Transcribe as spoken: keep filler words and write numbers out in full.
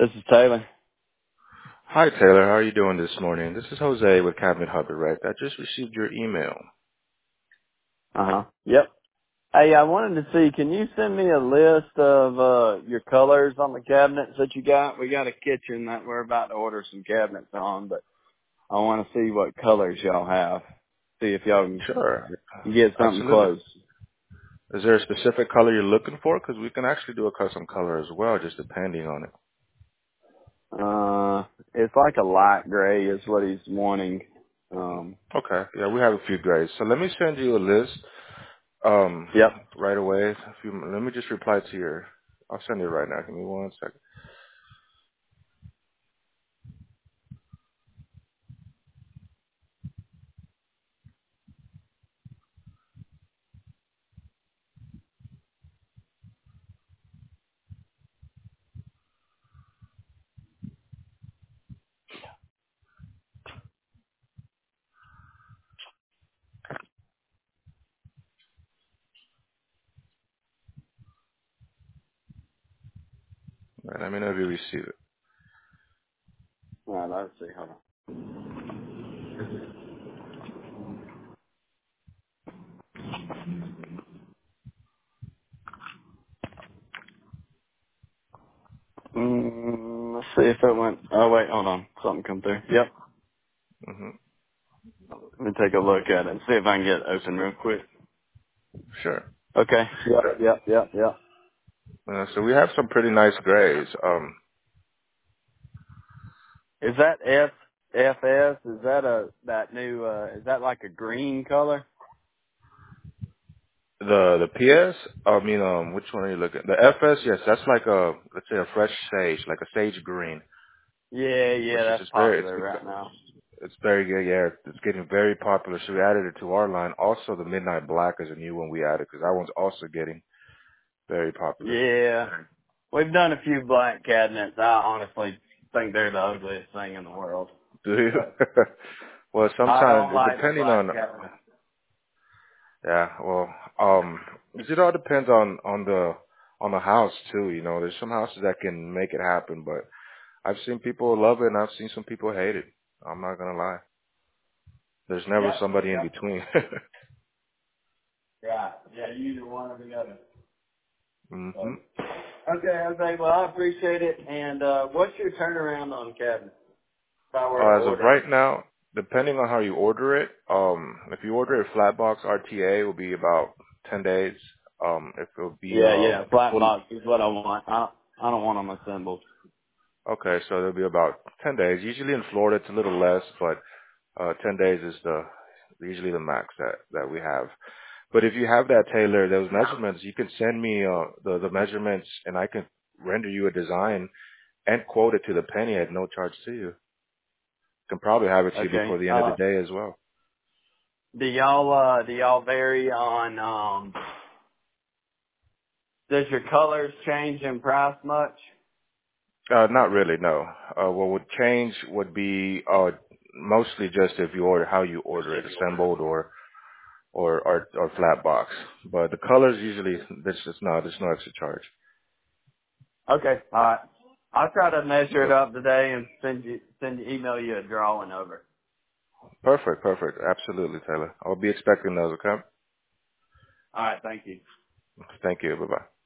This is Taylor. Hi, Taylor. How are you doing this morning? This is Jose with Cabinet Hub Direct. I just received your email. Uh huh. Yep. Hey, I wanted to see, can you send me a list of uh your colors on the cabinets that you got? We got a kitchen that we're about to order some cabinets on, but I want to see what colors y'all have. See if y'all can Sure. get something Absolutely. close. Is there a specific color you're looking for? Because we can actually do a custom color as well, just depending on it. Uh, it's like a light gray is what he's wanting. Um, Okay. Yeah, we have a few grays. So let me send you a list um, yep. right away. A few, let me just reply to your. I'll send it right now. Give me one second. All right, let me know if you receive it. All right, let's see. Hold on. Mm, let's see if it went. Oh wait, hold on. Something come through. Yep. hmm Let me take a look at it and see if I can get it open real quick. Sure. Okay. Yep, yep, yep, yep. Uh, so we have some pretty nice grays. Um, Is that F F S? Is that a that new? uh Is that like a green color? The the P S, I mean, um, which one are you looking at? The F S, yes, that's like a, let's say a fresh sage, like a sage green, Yeah, which yeah, is that's just very, it's popular right now. it's very good. Yeah, it's getting very popular. So we added it to our line. Also, the Midnight Black is a new one we added because that one's also getting very popular. Yeah, we've done a few black cabinets. I honestly think they're the ugliest thing in the world. Do you? But Well, I sometimes don't like the depending black on, cabinets. yeah, well, um, it all depends on on the on the house too. You know, there's some houses that can make it happen, but I've seen people love it and I've seen some people hate it. I'm not gonna lie. There's never Yep, somebody in yep. between. Yeah, yeah, either one or the other. hmm So. Okay, okay. Well, I appreciate it. And uh what's your turnaround on cabinets if I were to Uh, as of order? right now, depending on how you order it, um, if you order a flat box R T A, it will be about ten days. Um, if it will be Yeah, um yeah, flat full, box is what I want. I I don't want them assembled. okay, so it'll be about ten days. Usually in Florida, it's a little less, but uh, ten days is the usually the max that that we have. But if you have that Taylor, those measurements, you can send me uh, the the measurements, and I can render you a design and quote it to the penny at no charge to you. Can probably have it to you Okay. before the end of the Uh, day as well. do y'all uh do y'all vary on um? Does your colors change in price much? Uh, not really, no. Uh, what would change would be uh, mostly just if you order how you order it, assembled or or or, or flat box. But the colors usually there's just no there's no extra charge. Okay. All right. I'll try to measure it Per- up today and send you send you email you a drawing over. Perfect, perfect, absolutely, Taylor. I'll be expecting those. Okay. All right. Thank you. Thank you. Bye bye.